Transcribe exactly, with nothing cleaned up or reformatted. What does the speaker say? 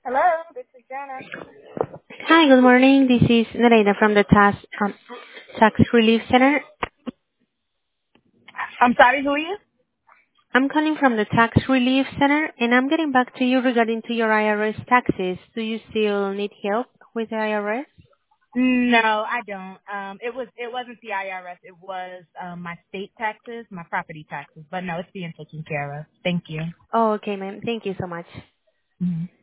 Hello, this is Jana. Hi, good morning. This is Nereida from the Tax um, Tax Relief Center. I'm sorry, who are you? I'm calling from the Tax Relief Center, and I'm getting back to you regarding to your I R S taxes. Do you still need help with the I R S? No, I don't. Um, it was it wasn't the I R S. It was um, my state taxes, my property taxes. But no, it's being taken care of. Thank you. Oh, okay, ma'am. Thank you so much. Mhm.